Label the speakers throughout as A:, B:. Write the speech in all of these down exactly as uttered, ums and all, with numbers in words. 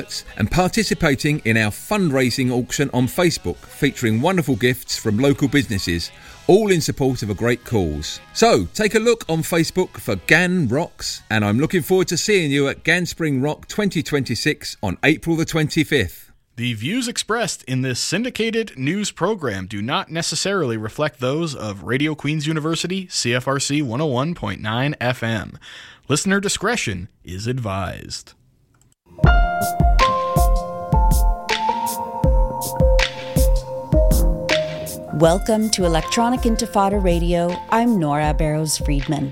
A: t-shirts and participating in our fundraising auction on Facebook, featuring wonderful gifts from local businesses, all in support of a great cause. So, take a look on Facebook for Gan Rocks, and I'm looking forward to seeing you at Gan Spring Rock twenty twenty-six on April the twenty-fifth.
B: The views expressed in this syndicated news program do not necessarily reflect those of Radio Queen's University, C F R C one oh one point nine F M. Listener discretion is advised.
C: Welcome to Electronic Intifada Radio. I'm Nora Barrows-Friedman.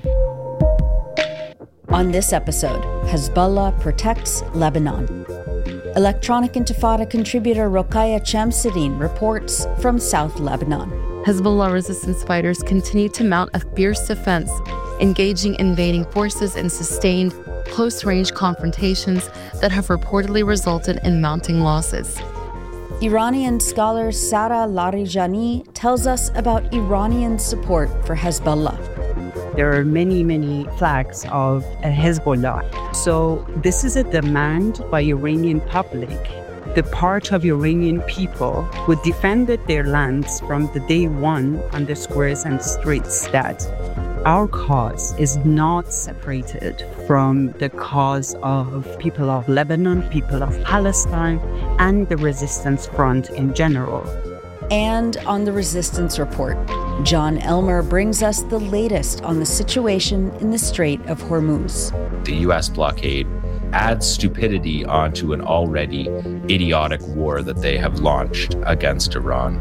C: On this episode, Hezbollah protects Lebanon. Electronic Intifada contributor Rokhaya Chamseddine reports from South Lebanon.
D: Hezbollah resistance fighters continue to mount a fierce defense, engaging invading forces in sustained, close-range confrontations that have reportedly resulted in mounting losses.
C: Iranian scholar Sara Larijani tells us about Iranian support for Hezbollah.
E: There are many, many flags of Hezbollah. So this is a demand by Iranian public. The part of Iranian people who defended their lands from the day one on the squares and streets that our cause is not separated from the cause of people of Lebanon, people of Palestine, and the resistance front in general.
C: And on the Resistance Report, John Elmer brings us the latest on the situation in the Strait of Hormuz.
F: The U S blockade adds stupidity onto an already idiotic war that they have launched against Iran.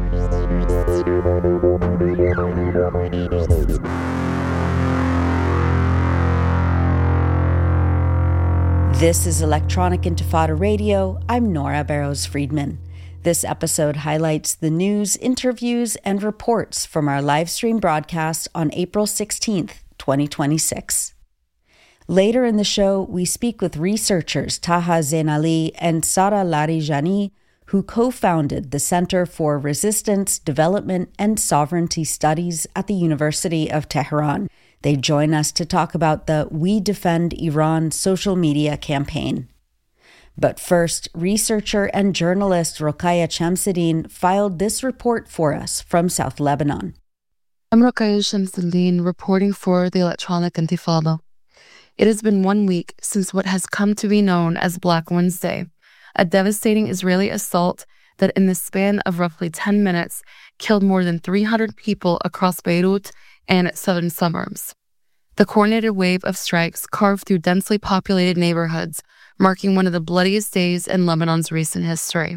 C: This is Electronic Intifada Radio. I'm Nora Barrows-Friedman. This episode highlights the news, interviews, and reports from our live stream broadcast on April sixteenth, twenty twenty-six. Later in the show, we speak with researchers Taha Zainali and Sara Larijani, who co-founded the Center for Resistance, Development, and Sovereignty Studies at the University of Tehran. They join us to talk about the We Defend Iran social media campaign. But first, researcher and journalist Rokhaya Chamseddine filed this report for us from South Lebanon.
D: I'm Rokhaya Chamseddine, reporting for the Electronic Intifada. It has been one week since what has come to be known as Black Wednesday, a devastating Israeli assault that in the span of roughly ten minutes killed more than three hundred people across Beirut and its southern suburbs. The coordinated wave of strikes carved through densely populated neighborhoods, marking one of the bloodiest days in Lebanon's recent history.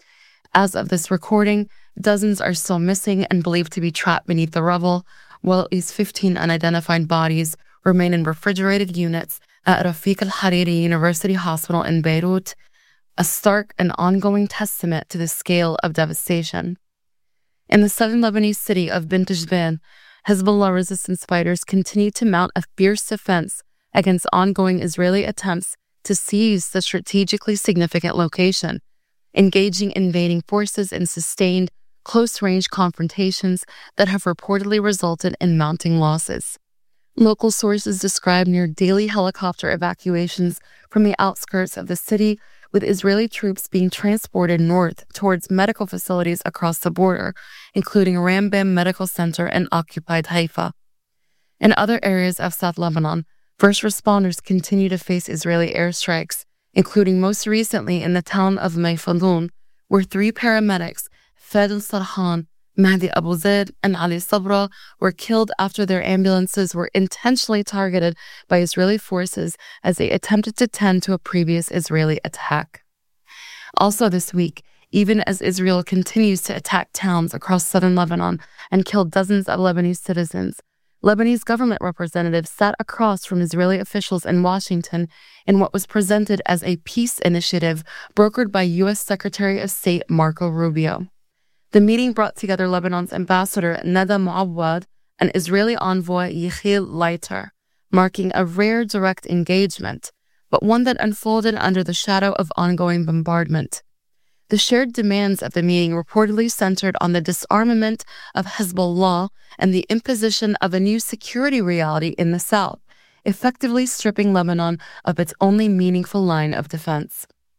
D: As of this recording, dozens are still missing and believed to be trapped beneath the rubble, while at least fifteen unidentified bodies remain in refrigerated units at Rafiq al-Hariri University Hospital in Beirut, a stark and ongoing testament to the scale of devastation. In the southern Lebanese city of Bint Jbeil, Hezbollah resistance fighters continue to mount a fierce defense against ongoing Israeli attempts to seize the strategically significant location, engaging invading forces in sustained, close-range confrontations that have reportedly resulted in mounting losses. Local sources describe near daily helicopter evacuations from the outskirts of the city, with Israeli troops being transported north towards medical facilities across the border, including Rambam Medical Center and occupied Haifa. In other areas of South Lebanon, first responders continue to face Israeli airstrikes, including most recently in the town of Mayfadun, where three paramedics, Fadel Sarhan, Mahdi Abu Zaid, and Ali Sabra, were killed after their ambulances were intentionally targeted by Israeli forces as they attempted to tend to a previous Israeli attack. Also this week, even as Israel continues to attack towns across southern Lebanon and kill dozens of Lebanese citizens, Lebanese government representatives sat across from Israeli officials in Washington in what was presented as a peace initiative brokered by U S Secretary of State Marco Rubio. The meeting brought together Lebanon's ambassador Nada Muawad and Israeli envoy Yechiel Leiter, marking a rare direct engagement, but one that unfolded under the shadow of ongoing bombardment. The shared demands of the meeting reportedly centered on the disarmament of Hezbollah and the imposition of a new security reality in the south, effectively stripping Lebanon of its only meaningful line of defense.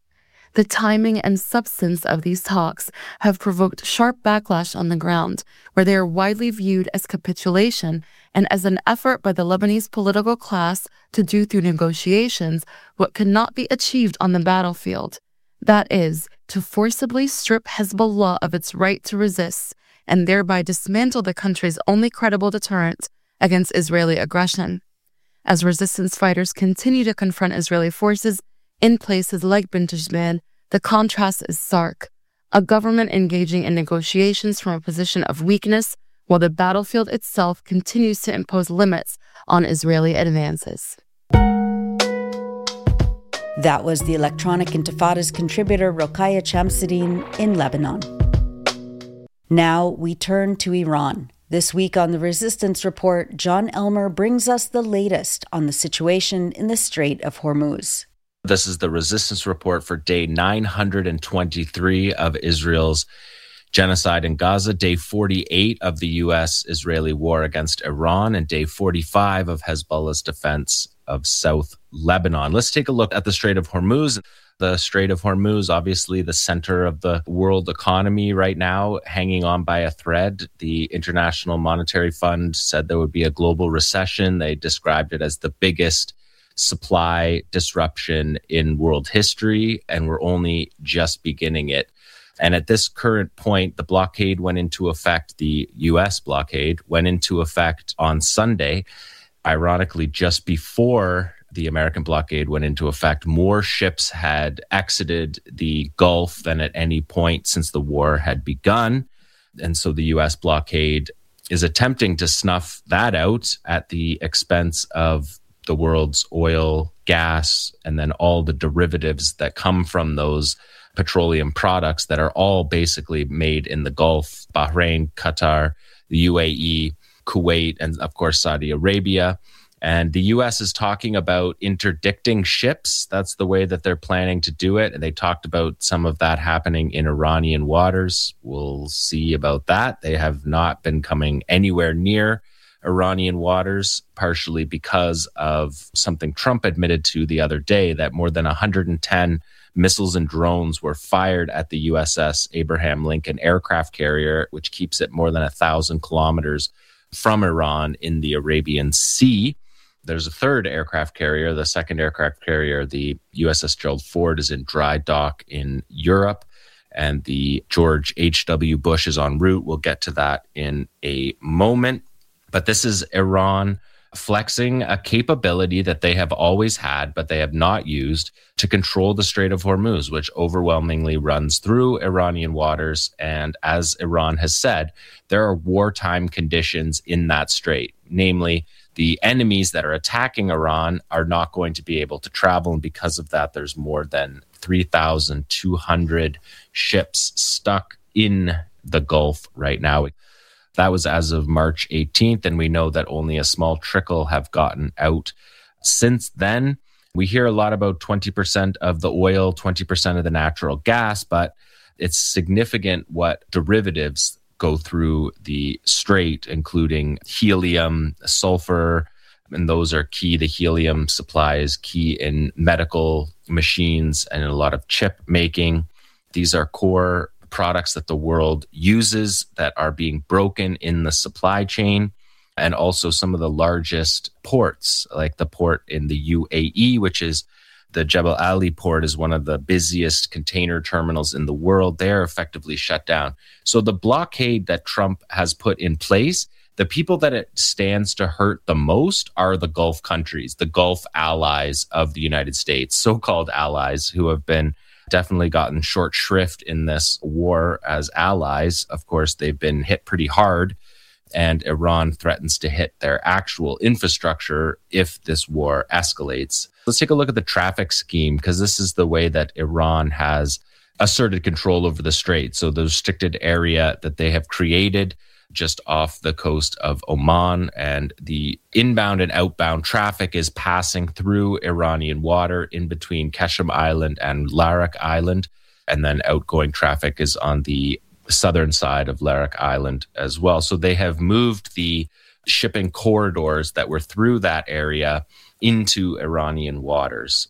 D: The timing and substance of these talks have provoked sharp backlash on the ground, where they are widely viewed as capitulation and as an effort by the Lebanese political class to do through negotiations what could not be achieved on the battlefield. That is, to forcibly strip Hezbollah of its right to resist and thereby dismantle the country's only credible deterrent against Israeli aggression. As resistance fighters continue to confront Israeli forces in places like Bint Jbeil, the contrast is stark. A government engaging in negotiations from a position of weakness, while the battlefield itself continues to impose limits on Israeli advances.
C: That was the Electronic Intifada's contributor Rokhaya Chamseddine in Lebanon. Now we turn to Iran. This week on the Resistance Report, John Elmer brings us the latest on the situation in the Strait of Hormuz.
F: This is the Resistance Report for day nine hundred twenty-three of Israel's genocide in Gaza, day forty-eight of the U S-Israeli war against Iran, and day forty-five of Hezbollah's defense of South Lebanon. Let's take a look at the Strait of Hormuz. The Strait of Hormuz, obviously the center of the world economy right now, hanging on by a thread. The International Monetary Fund said there would be a global recession. They described it as the biggest supply disruption in world history, and we're only just beginning it. And at this current point, the blockade went into effect, the U S blockade went into effect on Sunday. Ironically, just before the American blockade went into effect, more ships had exited the Gulf than at any point since the war had begun. And so the U S blockade is attempting to snuff that out at the expense of the world's oil, gas, and then all the derivatives that come from those petroleum products that are all basically made in the Gulf, Bahrain, Qatar, the U A E, Kuwait, and of course, Saudi Arabia. And the U S is talking about interdicting ships. That's the way that they're planning to do it. And they talked about some of that happening in Iranian waters. We'll see about that. They have not been coming anywhere near Iranian waters, partially because of something Trump admitted to the other day, that more than one hundred ten missiles and drones were fired at the U S S Abraham Lincoln aircraft carrier, which keeps it more than a thousand kilometers from Iran in the Arabian Sea. There's a third aircraft carrier, the second aircraft carrier, the U S S Gerald Ford, is in dry dock in Europe, and the George H W Bush is en route. We'll get to that in a moment. But this is Iran flexing a capability that they have always had, but they have not used, to control the Strait of Hormuz, which overwhelmingly runs through Iranian waters. And as Iran has said, there are wartime conditions in that strait. Namely, the enemies that are attacking Iran are not going to be able to travel. And because of that, there's more than three thousand two hundred ships stuck in the Gulf right now. That was as of March eighteenth, and we know that only a small trickle have gotten out since then. We hear a lot about twenty percent of the oil, twenty percent of the natural gas, but it's significant what derivatives go through the strait, including helium, sulfur, and those are key. The helium supply is key in medical machines and in a lot of chip making. These are core products that the world uses that are being broken in the supply chain, and also some of the largest ports, like the port in the U A E, which is the Jebel Ali port, is one of the busiest container terminals in the world. They're effectively shut down. So the blockade that Trump has put in place, the people that it stands to hurt the most are the Gulf countries, the Gulf allies of the United States, so-called allies who have been definitely gotten short shrift in this war as allies. Of course, they've been hit pretty hard, and Iran threatens to hit their actual infrastructure if this war escalates. Let's take a look at the traffic scheme, because this is the way that Iran has asserted control over the strait. So the restricted area that they have created just off the coast of Oman, and the inbound and outbound traffic is passing through Iranian water in between Keshem Island and Larak Island, and then outgoing traffic is on the southern side of Larak Island as well. So they have moved the shipping corridors that were through that area into Iranian waters.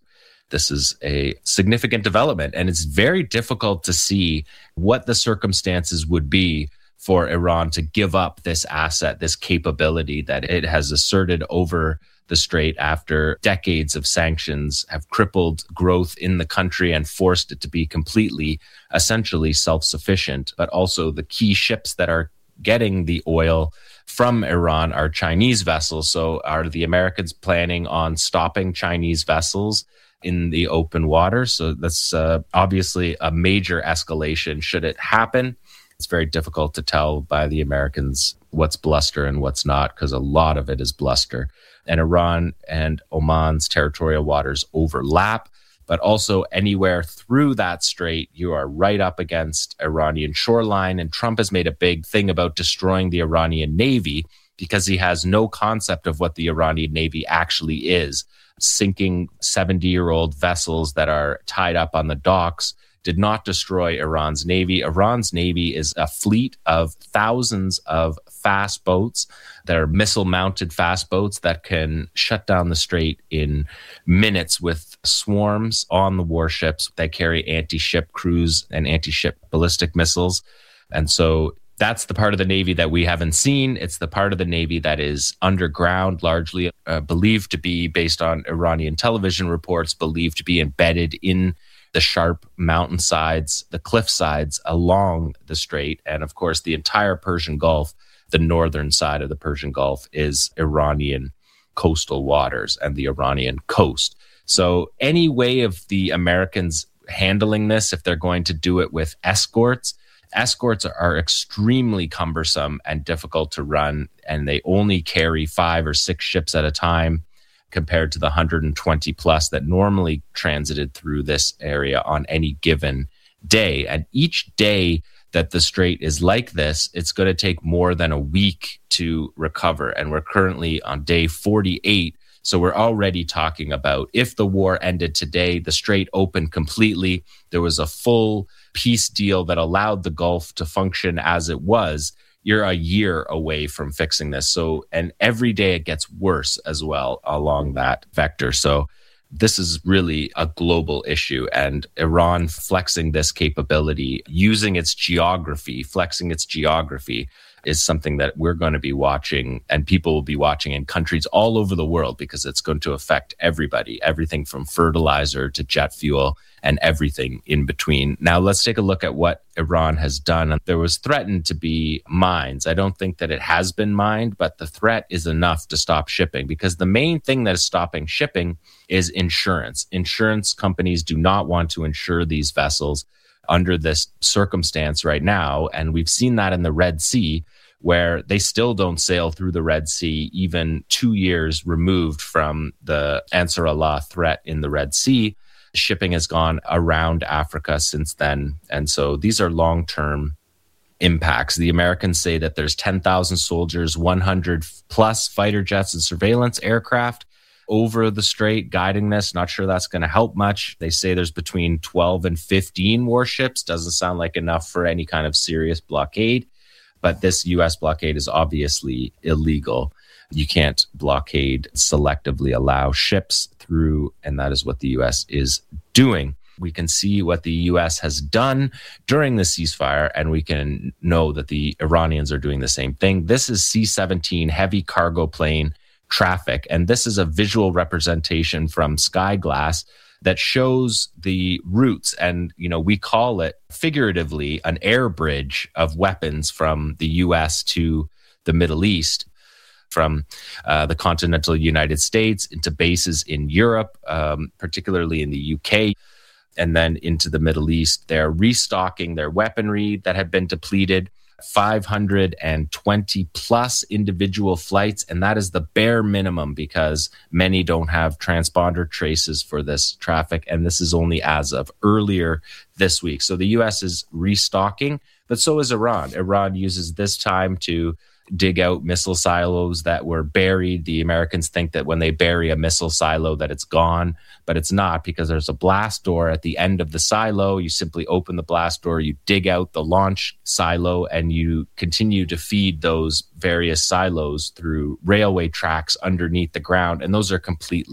F: this is a significant development, and it's very difficult to see what the circumstances would be for Iran to give up this asset, this capability that it has asserted over the strait after decades of sanctions have crippled growth in the country and forced it to be completely, essentially self-sufficient. But also the key ships that are getting the oil from Iran are Chinese vessels. So are the Americans planning on stopping Chinese vessels in the open water? So that's uh, obviously a major escalation should it happen. It's very difficult to tell by the Americans what's bluster and what's not, because a lot of it is bluster. And Iran and Oman's territorial waters overlap, but also anywhere through that strait, you are right up against Iranian shoreline. And Trump has made a big thing about destroying the Iranian Navy because he has no concept of what the Iranian Navy actually is. Sinking seventy-year-old vessels that are tied up on the docks did not destroy Iran's Navy. Iran's Navy is a fleet of thousands of fast boats that are missile-mounted fast boats that can shut down the strait in minutes with swarms on the warships that carry anti-ship cruise and anti-ship ballistic missiles. And so that's the part of the Navy that we haven't seen. It's the part of the Navy that is underground, largely uh, believed to be, based on Iranian television reports, believed to be embedded in the sharp mountainsides, the cliff sides along the strait. And of course, the entire Persian Gulf, the northern side of the Persian Gulf, is Iranian coastal waters and the Iranian coast. So any way of the Americans handling this, if they're going to do it with escorts, escorts are extremely cumbersome and difficult to run, and they only carry five or six ships at a time, compared to the one hundred twenty plus that normally transited through this area on any given day. And each day that the strait is like this, it's going to take more than a week to recover. And we're currently on day forty-eight. So we're already talking about, if the war ended today, the strait opened completely, there was a full peace deal that allowed the Gulf to function as it was, you're a year away from fixing this. So, and every day it gets worse as well along that vector. So this is really a global issue, and Iran flexing this capability, using its geography, flexing its geography is something that we're going to be watching, and people will be watching in countries all over the world, because it's going to affect everybody, everything from fertilizer to jet fuel and everything in between. Now, let's take a look at what Iran has done. There was threatened to be mines. I don't think that it has been mined, but the threat is enough to stop shipping, because the main thing that is stopping shipping is insurance. Insurance companies do not want to insure these vessels under this circumstance right now. And we've seen that in the Red Sea, where they still don't sail through the Red Sea, even two years removed from the Ansar Allah threat in the Red Sea. Shipping has gone around Africa since then. And so these are long-term impacts. The Americans say that there's ten thousand soldiers, one hundred plus fighter jets and surveillance aircraft over the strait guiding this. Not sure that's going to help much. They say there's between twelve and fifteen warships. Doesn't sound like enough for any kind of serious blockade. But this U S blockade is obviously illegal. You can't blockade, selectively allow ships through, and that is what the U S is doing. We can see what the U S has done during the ceasefire, and we can know that the Iranians are doing the same thing. This is C seventeen heavy cargo plane traffic, and this is a visual representation from Skyglass that shows the routes, and you know, we call it figuratively an air bridge of weapons from the U S to the Middle East, from uh, the continental United States into bases in Europe, um, particularly in the U K, and then into the Middle East. They're restocking their weaponry that had been depleted. five hundred twenty plus individual flights, and that is the bare minimum, because many don't have transponder traces for this traffic, and this is only as of earlier this week. So the U S is restocking, but so is Iran. Iran uses this time to dig out missile silos that were buried. The Americans think that when they bury a missile silo that it's gone, but it's not, because there's a blast door at the end of the silo. You simply open the blast door, you dig out the launch silo, and you continue to feed those various silos through railway tracks underneath the ground. And those are completely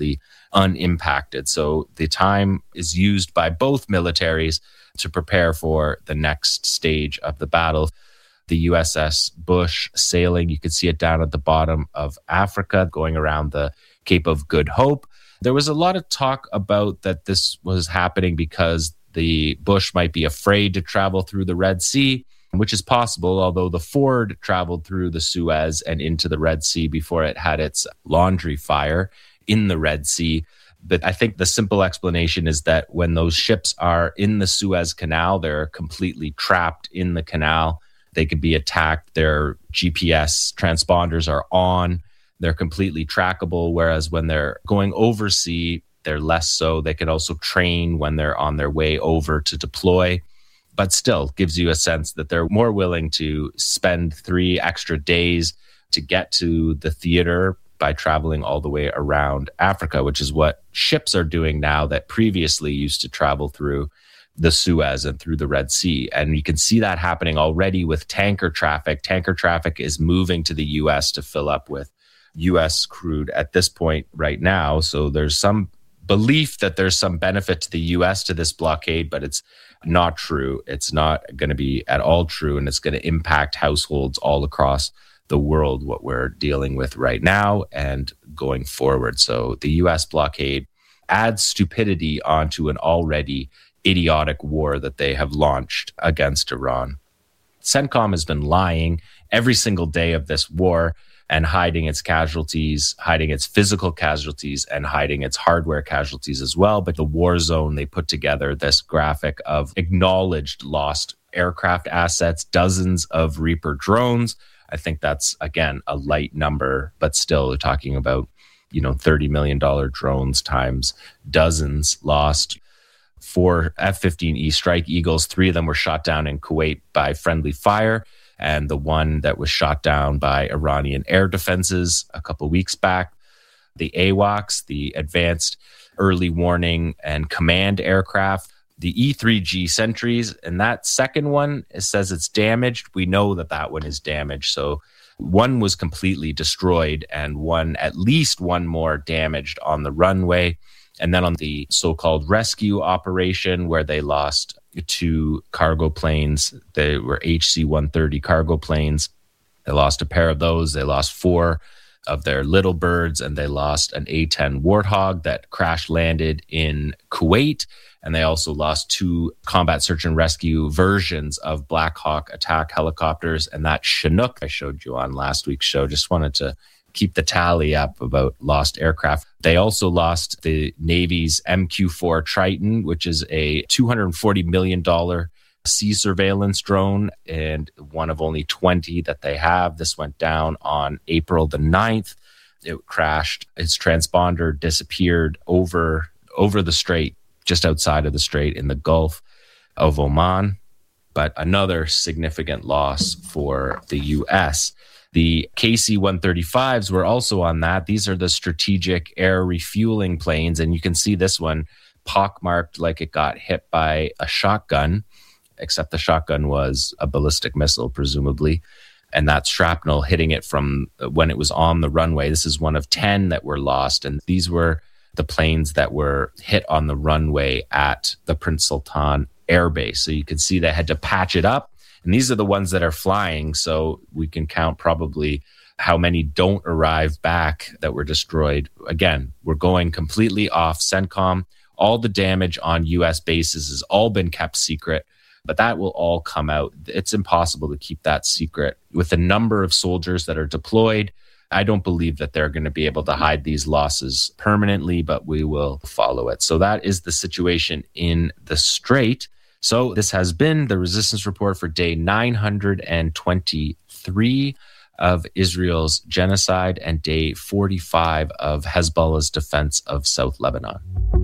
F: unimpacted. So the time is used by both militaries to prepare for the next stage of the battle. The U S S Bush sailing, you could see it down at the bottom of Africa, going around the Cape of Good Hope. There was a lot of talk about that this was happening because the Bush might be afraid to travel through the Red Sea, which is possible, although the Ford traveled through the Suez and into the Red Sea before it had its laundry fire in the Red Sea. But I think the simple explanation is that when those ships are in the Suez Canal, they're completely trapped in the canal. They could be attacked. Their G P S transponders are on. They're completely trackable, whereas when they're going overseas, they're less so. They can also train when they're on their way over to deploy, but still gives you a sense that they're more willing to spend three extra days to get to the theater by traveling all the way around Africa, which is what ships are doing now that previously used to travel through the Suez and through the Red Sea. And you can see that happening already with tanker traffic. Tanker traffic is moving to the U S to fill up with U S crude at this point right now. So there's some belief that there's some benefit to the U S to this blockade, but it's not true. It's not going to be at all true, and it's going to impact households all across the world, what we're dealing with right now and going forward. So the U S blockade adds stupidity onto an already idiotic war that they have launched against Iran. CENTCOM has been lying every single day of this war and hiding its casualties, hiding its physical casualties, and hiding its hardware casualties as well. But the war zone, they put together this graphic of acknowledged lost aircraft assets, dozens of Reaper drones. I think that's, again, a light number, but still they're talking about, you know, thirty million dollars drones times dozens lost. Four F fifteen E Strike Eagles, three of them were shot down in Kuwait by friendly fire, and the one that was shot down by Iranian air defenses a couple weeks back. The A W A Cs, the Advanced Early Warning and Command Aircraft, the E three G Sentries, and that second one, it says it's damaged. We know that that one is damaged. So one was completely destroyed and one, at least one more damaged on the runway. And then on the so-called rescue operation, where they lost two cargo planes, they were H C one thirty cargo planes. They lost a pair of those. They lost four of their little birds, and they lost an A ten Warthog that crash landed in Kuwait. And they also lost two combat search and rescue versions of Black Hawk attack helicopters. And that Chinook I showed you on last week's show, just wanted to keep the tally up about lost aircraft. They also lost the Navy's M Q four Triton, which is a two hundred forty million dollars sea surveillance drone and one of only twenty that they have. This went down on April the ninth. It crashed. Its transponder disappeared over, over the strait, just outside of the strait in the Gulf of Oman. But another significant loss for the U S. The K C one thirty-fives were also on that. These are the strategic air refueling planes. And you can see this one pockmarked like it got hit by a shotgun, except the shotgun was a ballistic missile, presumably. And that shrapnel hitting it from when it was on the runway. This is one of ten that were lost. And these were the planes that were hit on the runway at the Prince Sultan Air Base. So you can see they had to patch it up. And these are the ones that are flying. So we can count probably how many don't arrive back that were destroyed. Again, we're going completely off CENTCOM. All the damage on U S bases has all been kept secret, but that will all come out. It's impossible to keep that secret. With the number of soldiers that are deployed, I don't believe that they're going to be able to hide these losses permanently, but we will follow it. So that is the situation in the Strait. So this has been the Resistance Report for day nine hundred twenty-three of Israel's genocide and day forty-five of Hezbollah's defense of South Lebanon.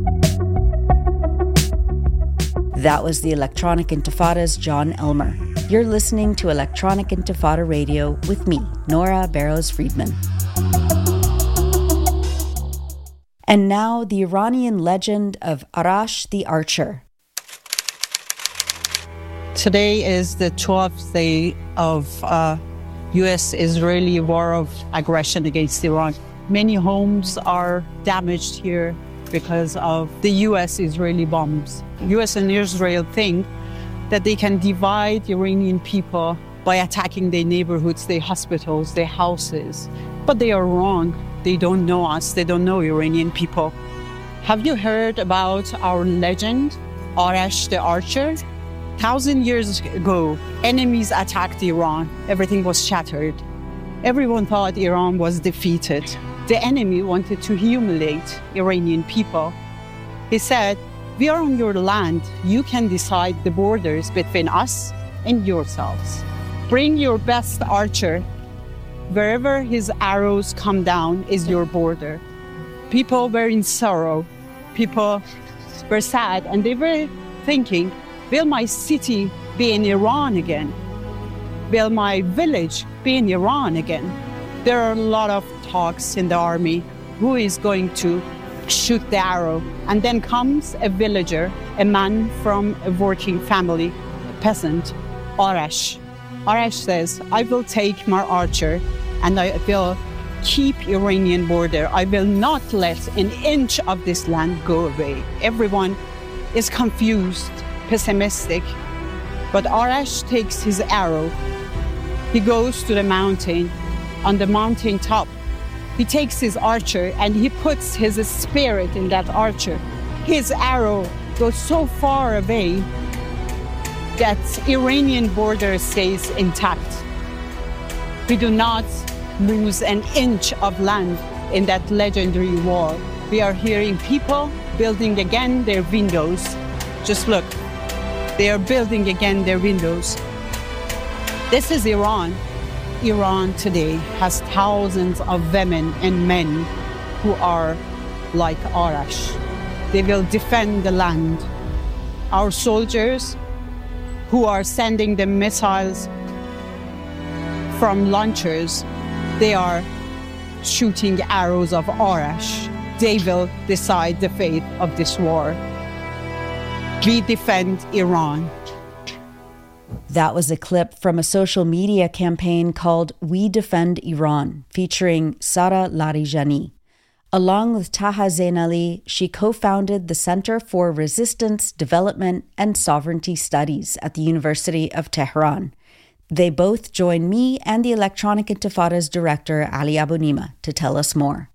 C: That was the Electronic Intifada's John Elmer. You're listening to Electronic Intifada Radio with me, Nora Barrows-Friedman. And now the Iranian legend of Arash the Archer.
E: Today is the twelfth day of uh, U S-Israeli war of aggression against Iran. Many homes are damaged here. because of the U S-Israeli bombs. U S and Israel think that they can divide Iranian people by attacking their neighborhoods, their hospitals, their houses. But they are wrong. They don't know us. They don't know Iranian people. Have you heard about our legend, Arash the Archer? Thousand years ago, enemies attacked Iran. Everything was shattered. Everyone thought Iran was defeated. The enemy wanted to humiliate Iranian people. He said, "We are on your land. You can decide the borders between us and yourselves. Bring your best archer. Wherever his arrows come down is your border." People were in sorrow. People were sad, and they were thinking, will my city be in Iran again? Will my village be in Iran again? There are a lot of talks in the army. Who is going to shoot the arrow? And then comes a villager, a man from a working family, a peasant, Arash. Arash says, "I will take my archer and I will keep Iranian border. I will not let an inch of this land go away." Everyone is confused, pessimistic. But Arash takes his arrow. He goes to the mountain. On the mountain top, he takes his archer and he puts his spirit in that archer. His arrow goes so far away that Iranian border stays intact. We do not lose an inch of land in that legendary war. We are hearing people building again their windows. Just look, they are building again their windows. This is Iran. Iran today has thousands of women and men who are like Arash. They will defend the land. Our soldiers who are sending the missiles from launchers, they are shooting arrows of Arash. They will decide the fate of this war. We defend Iran.
C: That was a clip from a social media campaign called We Defend Iran, featuring Sara Larijani. Along with Taha Zainali, she co-founded the Center for Resistance, Development, and Sovereignty Studies at the University of Tehran. They both join me and the Electronic Intifada's director, Ali Abunimah, to tell us more.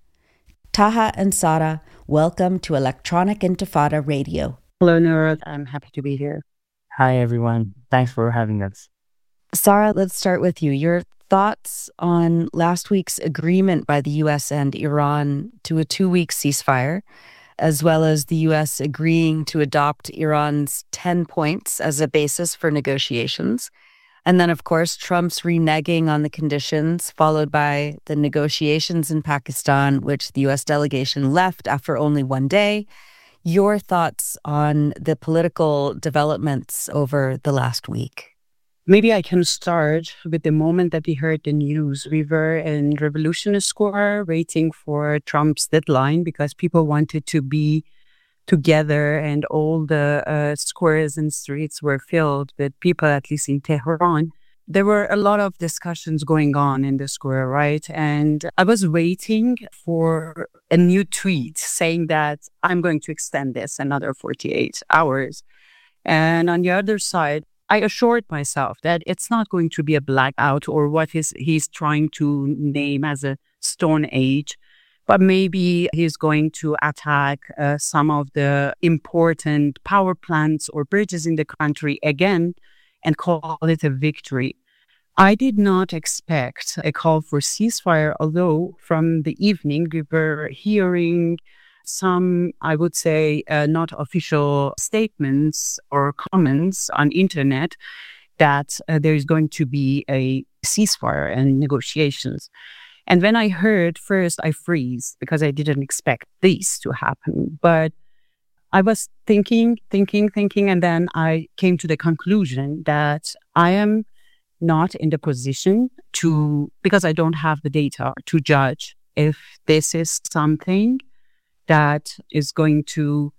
C: Taha and Sara, welcome to Electronic Intifada Radio.
E: Hello, Noura. I'm happy to be here.
G: Hi, everyone. Thanks for having us.
C: Sara, let's start with you. Your thoughts on last week's agreement by the U S and Iran to a two-week ceasefire, as well as the U S agreeing to adopt Iran's ten points as a basis for negotiations. And then, of course, Trump's reneging on the conditions, followed by the negotiations in Pakistan, which the U S delegation left after only one day. Your thoughts on the political developments over the last week?
E: Maybe I can start with the moment that we heard the news. We were in Revolution Square waiting for Trump's deadline because people wanted to be together, and all the uh, squares and streets were filled with people, at least in Tehran. There were a lot of discussions going on in the square, right? And I was waiting for a new tweet saying that I'm going to extend this another forty-eight hours. And on the other side, I assured myself that it's not going to be a blackout or what is he's trying to name as a Stone Age, but maybe he's going to attack uh, some of the important power plants or bridges in the country again and call it a victory. I did not expect a call for ceasefire, although from the evening we were hearing some, I would say, uh, not official statements or comments on internet that uh, there is going to be a ceasefire and negotiations. And when I heard first, I freeze because I didn't expect this to happen. But I was thinking, thinking, thinking, and then I came to the conclusion that I am not in the position to, because I don't have the data to judge if this is something that is going to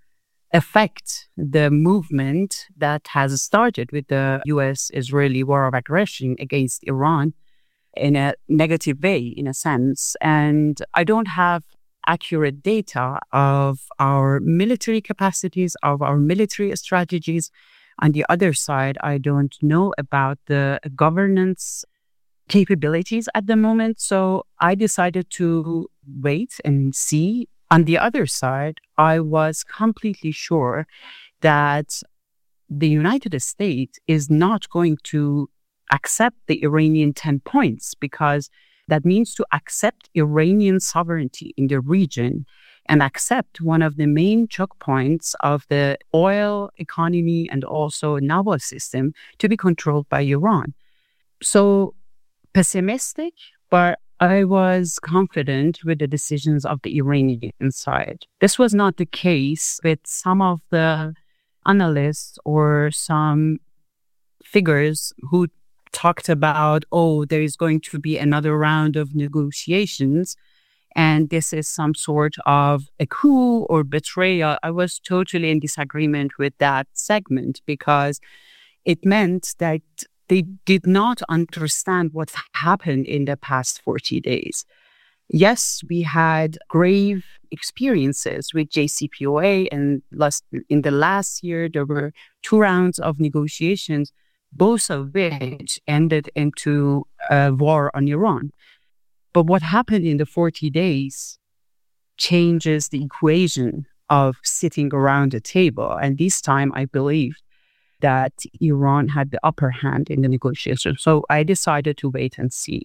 E: affect the movement that has started with the U S-Israeli war of aggression against Iran in a negative way, in a sense. And I don't have accurate data of our military capacities, of our military strategies. On the other side, I don't know about the governance capabilities at the moment. So I decided to wait and see. On the other side, I was completely sure that the United States is not going to accept the Iranian ten points, because that means to accept Iranian sovereignty in the region and accept one of the main choke points of the oil economy and also naval system to be controlled by Iran. So pessimistic, but I was confident with the decisions of the Iranian side. This was not the case with some of the analysts or some figures who talked about, oh, there is going to be another round of negotiations, and this is some sort of a coup or betrayal. I was totally in disagreement with that segment, because it meant that they did not understand what happened in the past forty days. Yes, we had grave experiences with J C P O A, and last, in the last year, there were two rounds of negotiations, both of which ended into a war on Iran. But what happened in the forty days changes the equation of sitting around a table. And this time, I believed that Iran had the upper hand in the negotiation. So I decided to wait and see.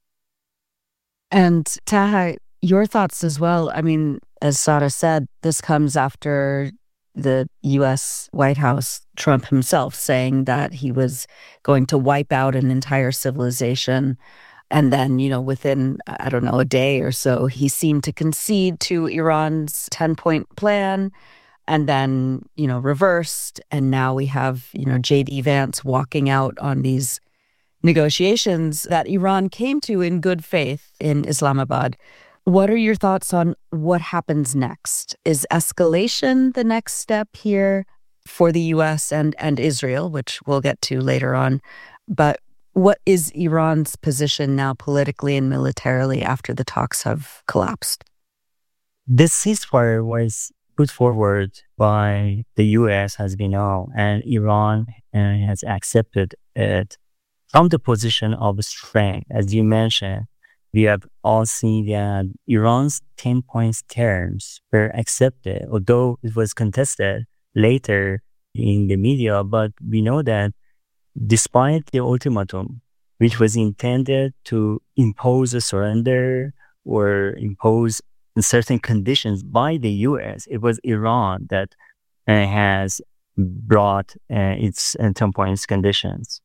C: And Taha, your thoughts as well. I mean, as Sara said, this comes after the U S White House, Trump himself, saying that he was going to wipe out an entire civilization. And then, you know, within, I don't know, a day or so, he seemed to concede to Iran's ten-point plan, and then, you know, reversed. And now we have, you know, J D Vance walking out on these negotiations that Iran came to in good faith in Islamabad. What are your thoughts on what happens next? Is escalation the next step here for the U S and, and Israel, which we'll get to later on? But what is Iran's position now politically and militarily after the talks have collapsed?
G: This ceasefire was put forward by the U S, as we know, and Iran uh, has accepted it from the position of strength. As you mentioned, we have all seen that Iran's ten points terms were accepted, although it was contested later in the media. But we know that despite the ultimatum, which was intended to impose a surrender or impose certain conditions by the U S, it was Iran that uh, has brought uh, its uh, ten points conditions.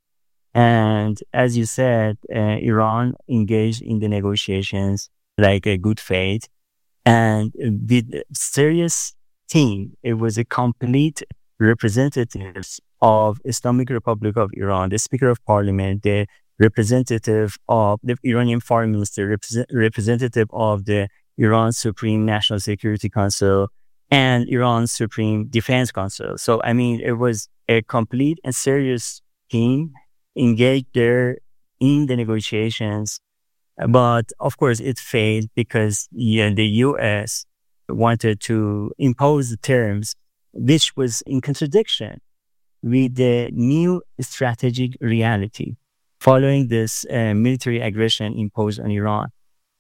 G: And as you said, uh, Iran engaged in the negotiations like a good faith, and with serious team. It was a complete representatives of Islamic Republic of Iran, the Speaker of Parliament, the representative of the Iranian Foreign Minister, represent, representative of the Iran Supreme National Security Council, and Iran's Supreme Defense Council. So, I mean, it was a complete and serious team engaged there in the negotiations. But of course, it failed because yeah, the U S wanted to impose the terms, which was in contradiction with the new strategic reality following this uh, military aggression imposed on Iran.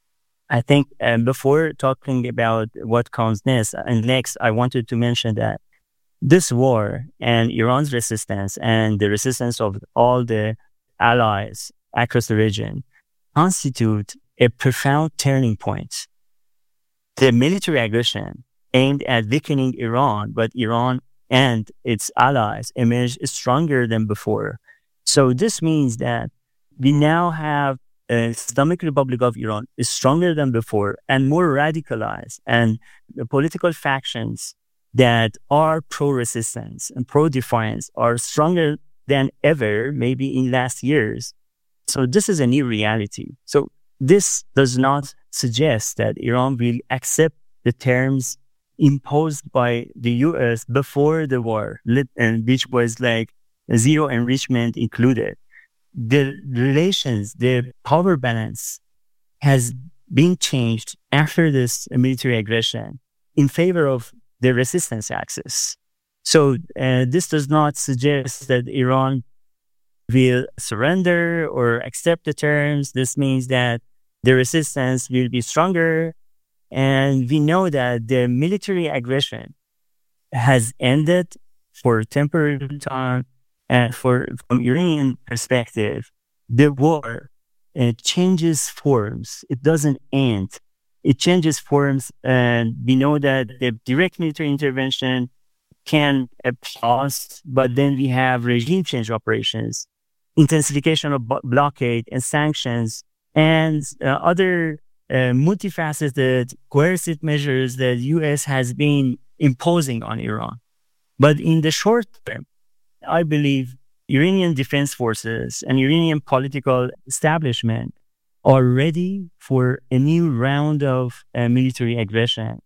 G: I think uh, before talking about what comes next, and next, I wanted to mention that this war and Iran's resistance and the resistance of all the allies across the region constitute a profound turning point. The military aggression aimed at weakening Iran, but Iran and its allies emerged stronger than before. So this means that we now have the Islamic Republic of Iran is stronger than before and more radicalized, and the political factions that are pro-resistance and pro-defiance are stronger than ever, maybe in last years. So this is a new reality. So this does not suggest that Iran will accept the terms imposed by the U S before the war, and which was like zero enrichment included. The relations, the power balance has being changed after this military aggression in favor of the resistance axis. So uh, this does not suggest that Iran will surrender or accept the terms. This means that the resistance will be stronger. And we know that the military aggression has ended for a temporary time. And for from Iranian perspective, the war uh, changes forms. It doesn't end. It changes forms. And we know that the direct military intervention can uh, pause, but then we have regime change operations, intensification of b- blockade and sanctions, and uh, other uh, multifaceted coercive measures that the U S has been imposing on Iran. But in the short term, I believe Iranian defense forces and Iranian political establishment are ready for a new round of uh, military aggression.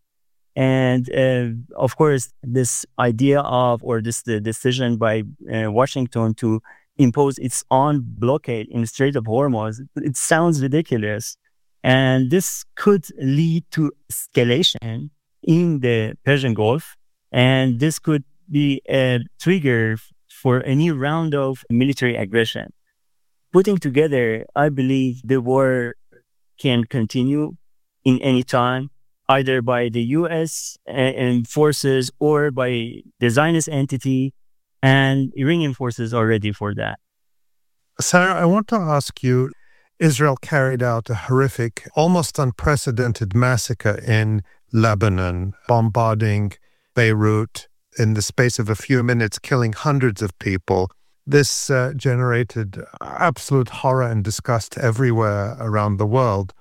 G: And uh, of course, this idea of, or this the decision by uh, Washington to impose its own blockade in the Strait of Hormuz, it sounds ridiculous. And this could lead to escalation in the Persian Gulf. And this could be a trigger for a new round of military aggression. Putting together, I believe the war can continue in any time, either by the U S and forces or by the Zionist entity, and Iranian forces are ready for that.
H: Sarah, I want to ask you, Israel carried out a horrific, almost unprecedented massacre in Lebanon, bombarding Beirut in the space of a few minutes, killing hundreds of people. This uh, generated absolute horror and disgust everywhere around the world.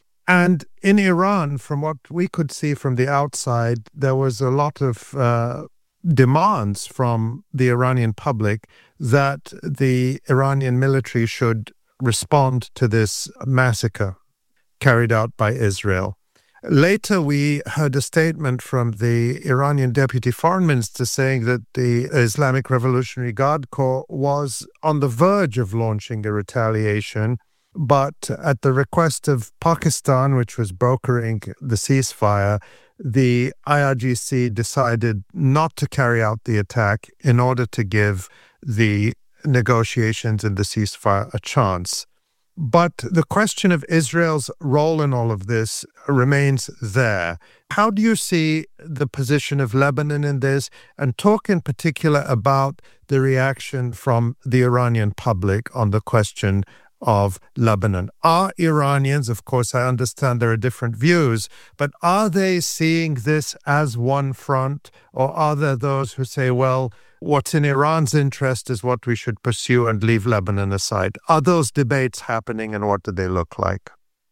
H: And in Iran, from what we could see from the outside, there was a lot of uh, demands from the Iranian public that the Iranian military should respond to this massacre carried out by Israel. Later, we heard a statement from the Iranian Deputy Foreign Minister saying that the Islamic Revolutionary Guard Corps was on the verge of launching a retaliation, but at the request of Pakistan, which was brokering the ceasefire, the I R G C decided not to carry out the attack in order to give the negotiations and the ceasefire a chance. But the question of Israel's role in all of this remains there. How do you see the position of Lebanon in this? And talk in particular about the reaction from the Iranian public on the question of Lebanon. Are Iranians, of course, I understand there are different views, but are they seeing this as one front? Or are there those who say, well, what's in Iran's interest is what we should pursue and leave Lebanon aside? Are those debates happening, and what do they look like?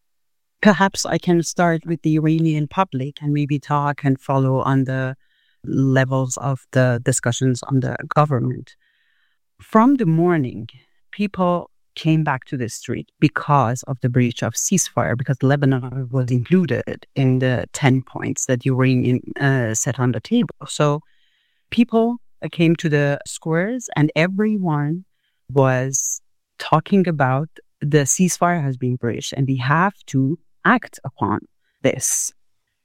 E: Perhaps I can start with the Iranian public and maybe talk and follow on the levels of the discussions on the government. From the morning, people came back to the street because of the breach of ceasefire, because Lebanon was included in the ten points that Iranian uh, set on the table. So people came to the squares and everyone was talking about the ceasefire has been breached and we have to act upon this.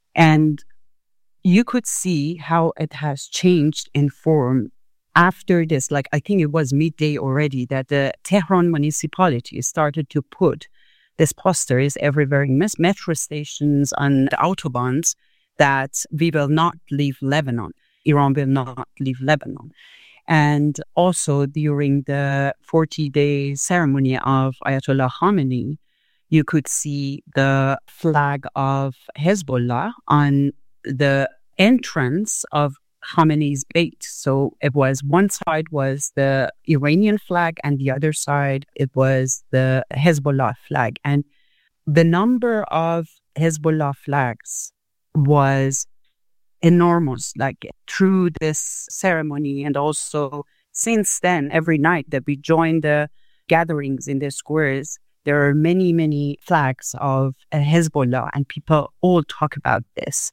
E: And you could see how it has changed in form after this. Like, I think it was midday already that the Tehran municipality started to put these posters everywhere in metro stations and the autobahns that we will not leave Lebanon. Iran will not leave Lebanon. And also during the forty-day ceremony of Ayatollah Khamenei, you could see the flag of Hezbollah on the entrance of Khamenei's bait. So it was, one side was the Iranian flag and the other side, it was the Hezbollah flag. And the number of Hezbollah flags was enormous, like through this ceremony. And also since then, every night that we join the gatherings in the squares, there are many, many flags of Hezbollah and people all talk about this.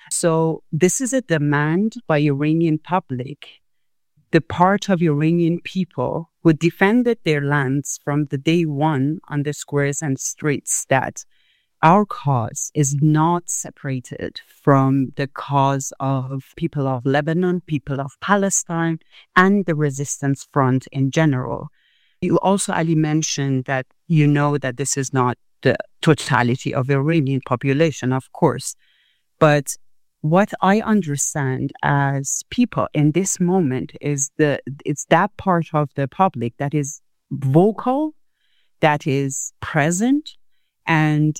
E: So this is a demand by Iranian public, the part of Iranian people who defended their lands from the day one on the squares and streets, that our cause is not separated from the cause of people of Lebanon, people of Palestine, and the resistance front in general. You also, Ali, mentioned that you know that this is not the totality of the Iranian population, of course. But what I understand as people in this moment is the it's that part of the public that is vocal, that is present, and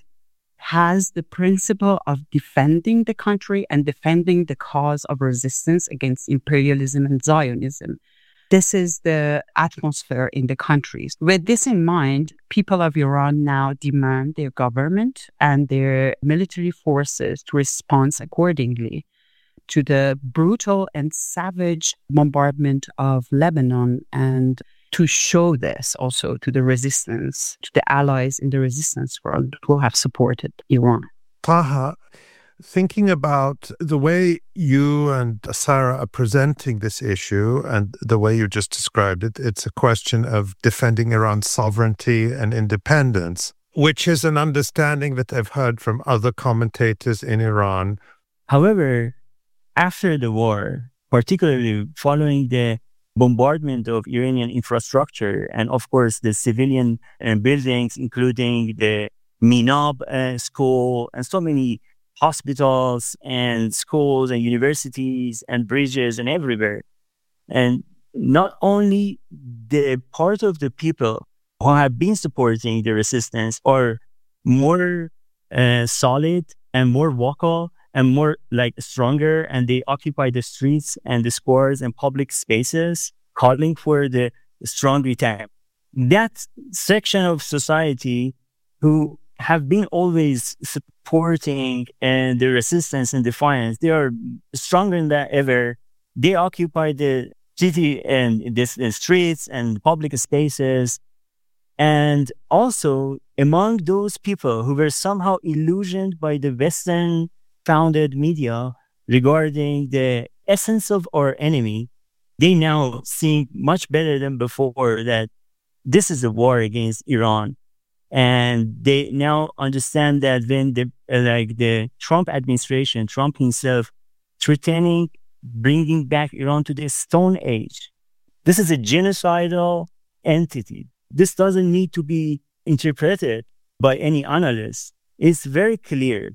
E: has the principle of defending the country and defending the cause of resistance against imperialism and Zionism. This is the atmosphere in the countries. With this in mind, people of Iran now demand their government and their military forces to respond accordingly to the brutal and savage bombardment of Lebanon, and to show this also to the resistance, to the allies in the resistance front who have supported Iran.
H: Taha, thinking about the way you and Sarah are presenting this issue and the way you just described it, it's a question of defending Iran's sovereignty and independence, which is an understanding that I've heard from other commentators in Iran.
G: However, after the war, particularly following the bombardment of Iranian infrastructure and, of course, the civilian uh, buildings, including the Minab uh, school and so many hospitals and schools and universities and bridges and everywhere. And not only the part of the people who have been supporting the resistance are more uh, solid and more vocal and more like stronger, and they occupy the streets and the squares and public spaces calling for the strong return. That section of society who have been always supporting and the resistance and defiance, they are stronger than ever. They occupy the city and the, the streets and public spaces. And also among those people who were somehow illusioned by the Western founded media regarding the essence of our enemy, they now see much better than before that this is a war against Iran. And they now understand that when the uh, like the Trump administration, Trump himself, threatening bringing back Iran to the Stone Age, this is a genocidal entity. This doesn't need to be interpreted by any analyst. It's very clear.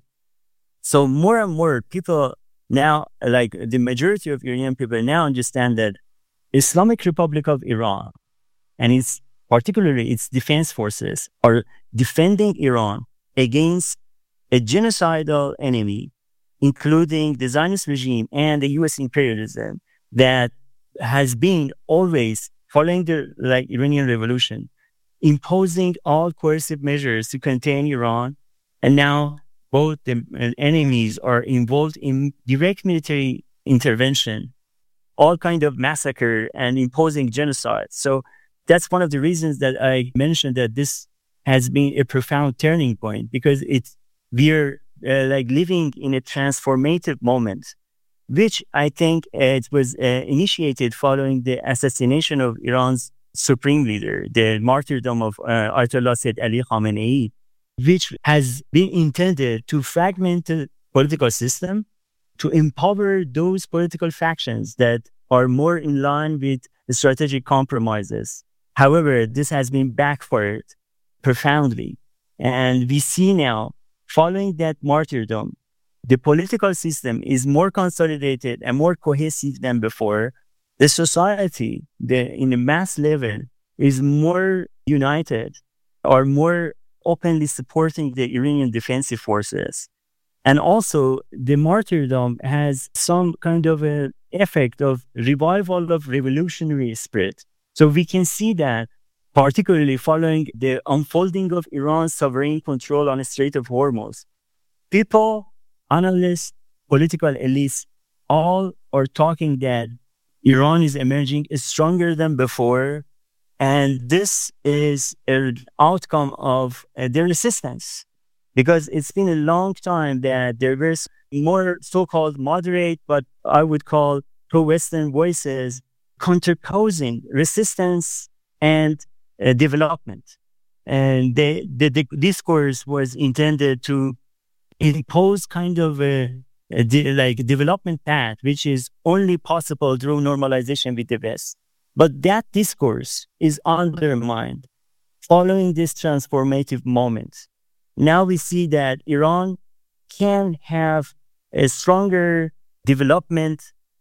G: So more and more people now, like the majority of Iranian people now understand that Islamic Republic of Iran and its particularly its defense forces are defending Iran against a genocidal enemy, including the Zionist regime and the U S imperialism that has been always following the like Iranian revolution, imposing all coercive measures to contain Iran. And now both the enemies are involved in direct military intervention, all kind of massacre and imposing genocide. So that's one of the reasons that I mentioned that this has been a profound turning point, because it's we're uh, like living in a transformative moment, which I think uh, it was uh, initiated following the assassination of Iran's supreme leader, the martyrdom of uh, Ayatollah Sayyid Ali Khamenei, which has been intended to fragment the political system, to empower those political factions that are more in line with the strategic compromises. However, this has been backfired profoundly. And we see now, following that martyrdom, the political system is more consolidated and more cohesive than before. The society, the, in a mass level, is more united or more openly supporting the Iranian defensive forces. And also, the martyrdom has some kind of an effect of revival of revolutionary spirit. So we can see that, particularly following the unfolding of Iran's sovereign control on the Strait of Hormuz, people, analysts, political elites, all are talking that Iran is emerging stronger than before. And this is an outcome of uh, their resistance, because it's been a long time that there were more so-called moderate, but I would call pro-Western voices counterposing resistance and uh, development. and the, the, the discourse was intended to impose kind of a, a de- like development path, which is only possible through normalization with the West. But that discourse is undermined following this transformative moment. Now we see that Iran can have a stronger development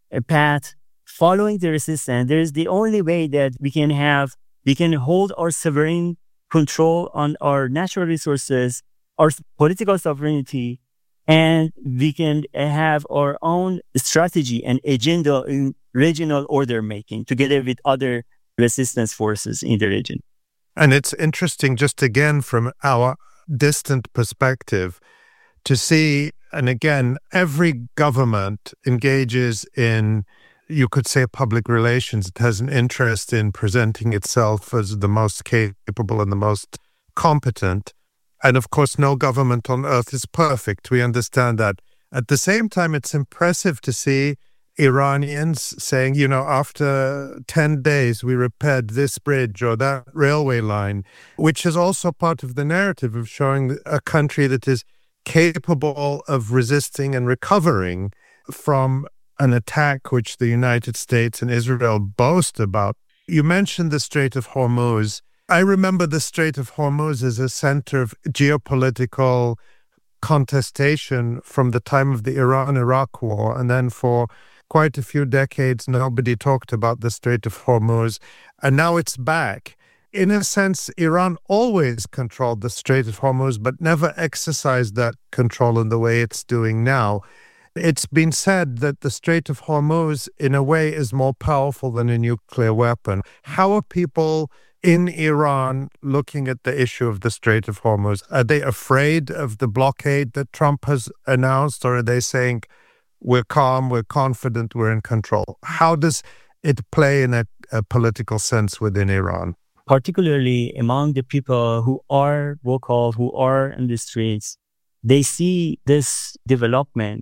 G: path following the resistance. There is the only way that we can have, we can hold our sovereign control on our natural resources, our political sovereignty, and we can have our own strategy and agenda in regional order making together with other resistance forces in the region.
H: And it's interesting, just again from our distant perspective, to see, and again, every government engages in, you could say, public relations. It has an interest in presenting itself as the most capable and the most competent. And of course, no government on earth is perfect. We understand that. At the same time, it's impressive to see Iranians saying, you know, after ten days, we repaired this bridge or that railway line, which is also part of the narrative of showing a country that is capable of resisting and recovering from an attack which the United States and Israel boast about. You mentioned the Strait of Hormuz. I remember the Strait of Hormuz as a center of geopolitical contestation from the time of the Iran-Iraq War, and then for quite a few decades, nobody talked about the Strait of Hormuz, and now it's back. In a sense, Iran always controlled the Strait of Hormuz, but never exercised that control in the way it's doing now. It's been said that the Strait of Hormuz, in a way, is more powerful than a nuclear weapon. How are people in Iran looking at the issue of the Strait of Hormuz? Are they afraid of the blockade that Trump has announced, or are they saying, we're calm, we're confident, we're in control? How does it play in a, a political sense within Iran?
G: Particularly among the people who are vocal, who are in the streets, they see this development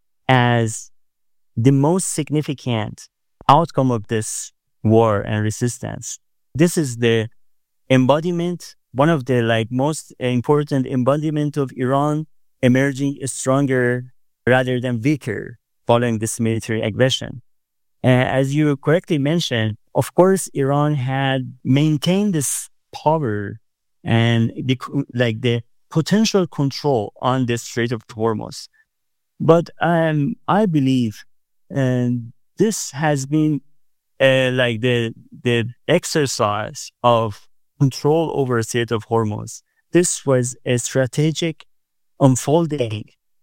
G: as the most significant outcome of this war and resistance. This is the embodiment, one of the like most important embodiment of Iran emerging stronger rather than weaker following this military aggression. Uh, as you correctly mentioned, of course, Iran had maintained this power and the, like the potential control on the Strait of Hormuz. But um, I believe uh, this has been uh, like the the exercise of control over the Strait of Hormuz. This was a strategic unfolding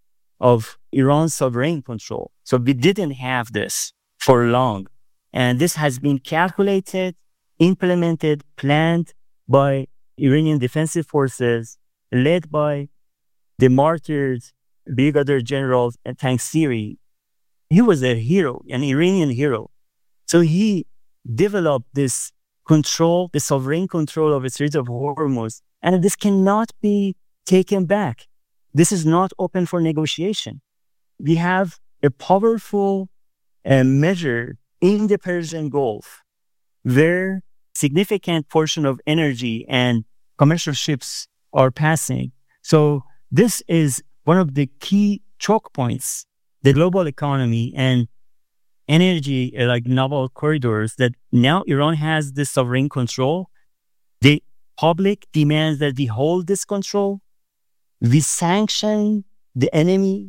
G: of Iran's sovereign control. So we didn't have this for long. And this has been calculated, implemented, planned by Iranian defensive forces, led by the martyred Brigadier General Tangsiri. He was a hero, an Iranian hero. So he developed this control, the sovereign control of the Strait of Hormuz. And this cannot be taken back. This is not open for negotiation. We have a powerful uh, measure in the Persian Gulf, where significant portion of energy and commercial ships are passing. So this is one of the key choke points, the global economy and energy, uh, like novel corridors, that now Iran has this sovereign control. The public demands that we hold this control. We sanction the enemy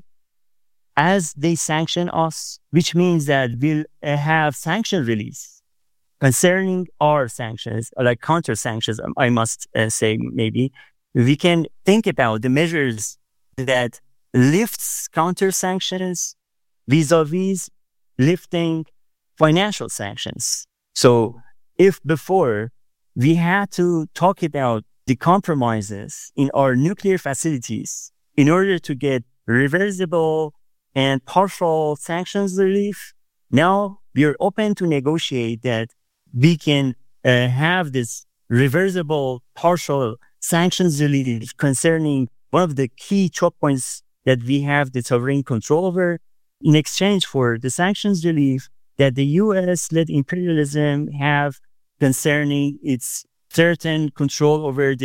G: as they sanction us, which means that we'll uh, have sanction release concerning our sanctions, or like counter sanctions, I must uh, say maybe. We can think about the measures that lifts counter sanctions vis-a-vis lifting financial sanctions. So if before we had to talk about the compromises in our nuclear facilities in order to get reversible and partial sanctions relief, now we are open to negotiate that we can uh, have this reversible partial sanctions relief concerning one of the key choke points that we have the sovereign control over, in exchange for the sanctions relief that the U S-led imperialism have concerning its certain control over the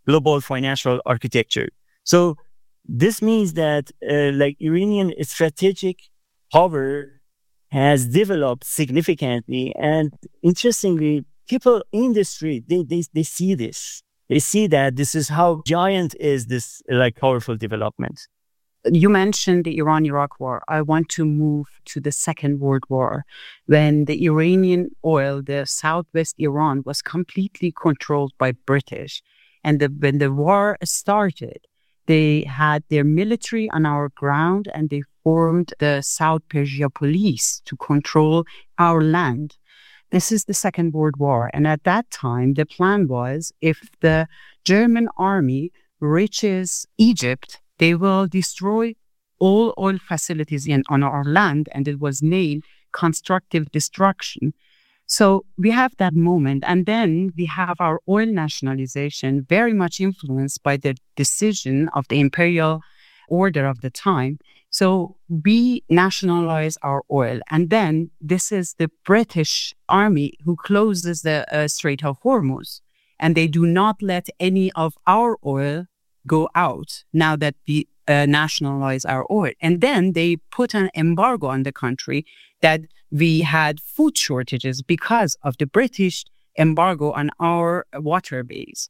G: global financial architecture. So this means that uh, like Iranian strategic power has developed significantly. And interestingly, people in the street, they, they, they see this. They see that this is how giant is this like powerful development.
E: You mentioned the Iran-Iraq war. I want to move to the Second World War, when the Iranian oil, the southwest Iran, was completely controlled by British. And the, when the war started, they had their military on our ground, and they formed the South Persia police to control our land. This is the Second World War. And at that time, the plan was, if the German army reaches Egypt, they will destroy all oil facilities in, on our land, and it was named constructive destruction. So we have that moment, and then we have our oil nationalization, very much influenced by the decision of the imperial order of the time. So we nationalize our oil, and then this is the British army who closes the uh, Strait of Hormuz, and they do not let any of our oil go out now that we uh, nationalize our oil. And then they put an embargo on the country that we had food shortages because of the British embargo on our waterways.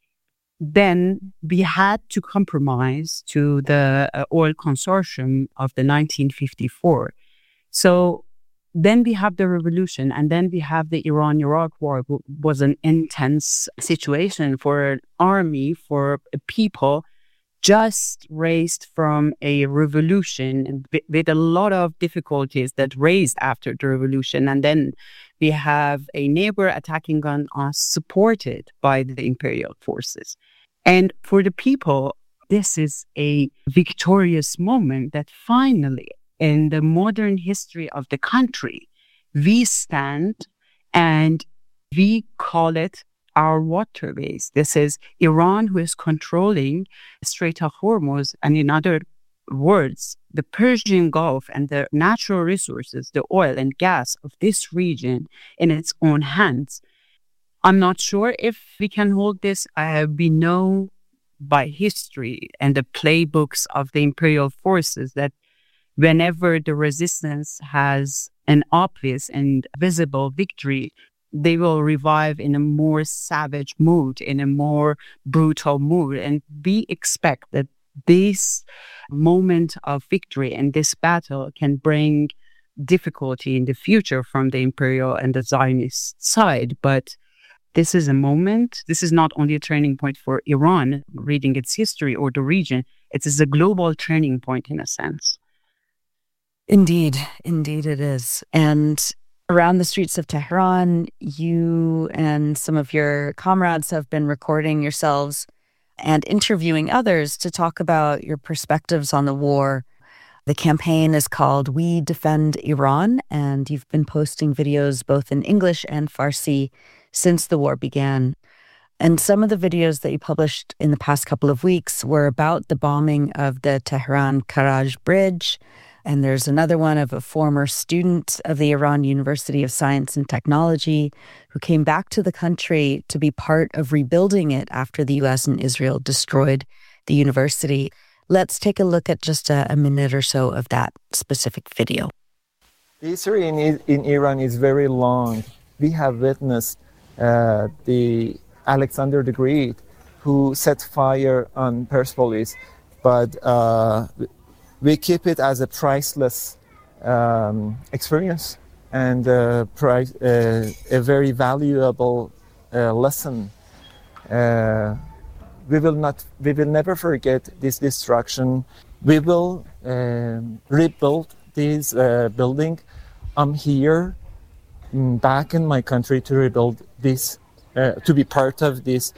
E: Then we had to compromise to the uh, oil consortium of the nineteen fifty-four. So then we have the revolution, and then we have the Iran-Iraq war. It was an intense situation for an army, for people just raised from a revolution with a lot of difficulties that raised after the revolution. And then we have a neighbor attacking on us, supported by the imperial forces. And for the people, this is a victorious moment that finally, in the modern history of the country, we stand and we call it our waterways. This is Iran who is controlling Strait of Hormuz, and in other words, the Persian Gulf and the natural resources, the oil and gas of this region in its own hands. I'm not sure if we can hold this. Uh, we know by history and the playbooks of the imperial forces that whenever the resistance has an obvious and visible victory, they will revive in a more savage mood, in a more brutal mood. And we expect that this moment of victory and this battle can bring difficulty in the future from the imperial and the Zionist side. But this is a moment, this is not only a turning point for Iran, reading its history, or the region, it is a global turning point in a sense.
C: Indeed, indeed it is. And around the streets of Tehran, you and some of your comrades have been recording yourselves and interviewing others to talk about your perspectives on the war. The campaign is called We Defend Iran, and you've been posting videos both in English and Farsi since the war began. And some of the videos that you published in the past couple of weeks were about the bombing of the Tehran-Karaj bridge. And there's another one of a former student of the Iran University of Science and Technology who came back to the country to be part of rebuilding it after the U S and Israel destroyed the university. Let's take a look at just a, a minute or so of that specific video.
I: The history in, in Iran is very long. We have witnessed uh, the Alexander the Great who set fire on Persepolis, but uh, we keep it as a priceless um, experience and uh, price, uh, a very valuable uh, lesson. Uh, we will not, we will never forget this destruction. We will um, rebuild this uh, building. I'm here, back in my country, to rebuild this, uh, to be part of this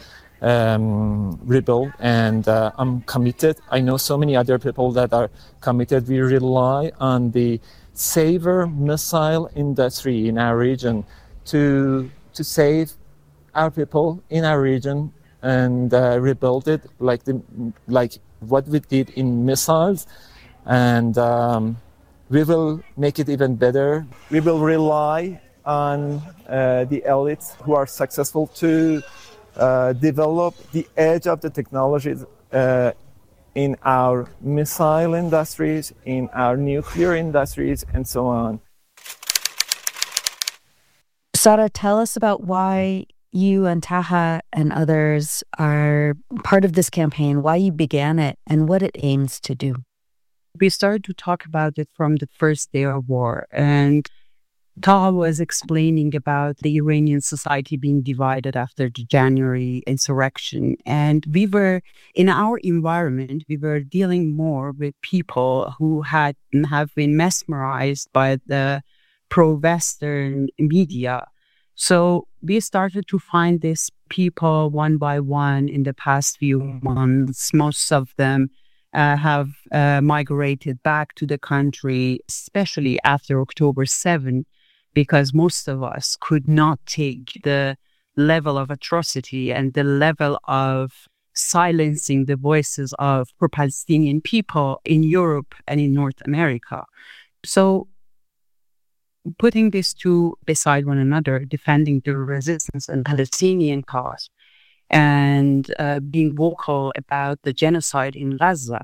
I: Um, rebuild, and uh, I'm committed. I know so many other people that are committed. We rely on the Saver missile industry in our region to to save our people in our region and uh, rebuild it like the like what we did in missiles, and um, we will make it even better. We will rely on uh, the elites who are successful to uh, develop the edge of the technologies uh, in our missile industries, in our nuclear industries, and so on.
C: Sara, tell us about why you and Taha and others are part of this campaign, why you began it, and what it aims to do.
E: We started to talk about it from the first day of war, and Taha was explaining about the Iranian society being divided after the January insurrection. And we were, in our environment, we were dealing more with people who had have been mesmerized by the pro-Western media. So we started to find these people one by one in the past few months. Most of them uh, have uh, migrated back to the country, especially after October seventh, because most of us could not take the level of atrocity and the level of silencing the voices of pro-Palestinian people in Europe and in North America. So putting these two beside one another, defending the resistance and Palestinian cause, and uh, being vocal about the genocide in Gaza,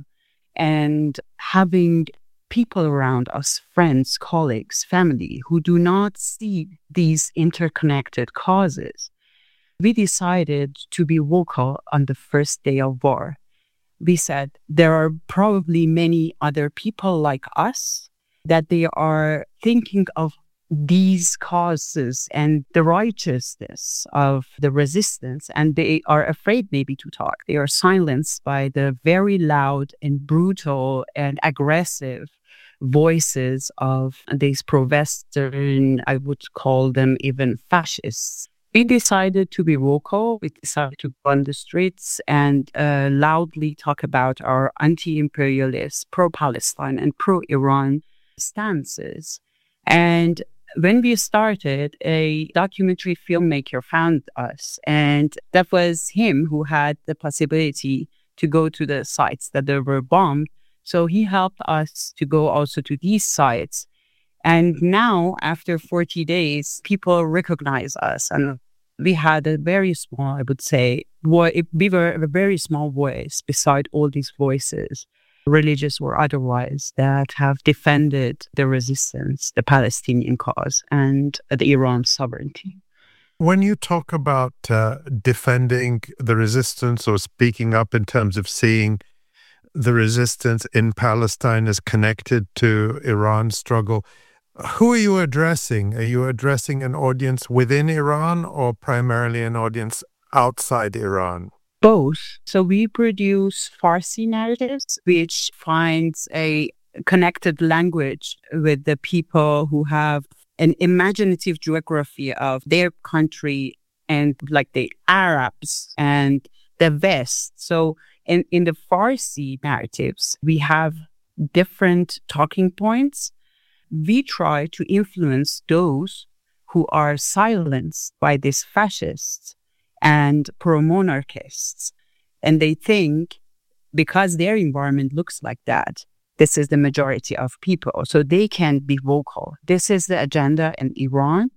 E: and having people around us, friends, colleagues, family, who do not see these interconnected causes, we decided to be vocal on the first day of war. We said there are probably many other people like us that they are thinking of these causes and the righteousness of the resistance, and they are afraid maybe to talk. They are silenced by the very loud and brutal and aggressive voices of these pro-Western, I would call them even fascists. We decided to be vocal. We decided to go on the streets and uh, loudly talk about our anti-imperialist, pro-Palestine and pro-Iran stances. And when we started, a documentary filmmaker found us, and that was him who had the possibility to go to the sites that they were bombed. So he helped us to go also to these sites. And now, after forty days, people recognize us. And we had a very small, I would say, we were a very small voice beside all these voices, religious or otherwise, that have defended the resistance, the Palestinian cause, and the Iran sovereignty.
H: When you talk about uh, defending the resistance or speaking up in terms of seeing the resistance in Palestine as connected to Iran's struggle, who are you addressing? Are you addressing an audience within Iran or primarily an audience outside Iran?
E: Both. So we produce Farsi narratives, which finds a connected language with the people who have an imaginative geography of their country, and like the Arabs and the West. So in, in the Farsi narratives, we have different talking points. We try to influence those who are silenced by these fascists and pro-monarchists. And they think because their environment looks like that, this is the majority of people, so they can be vocal. This is the agenda in Iran.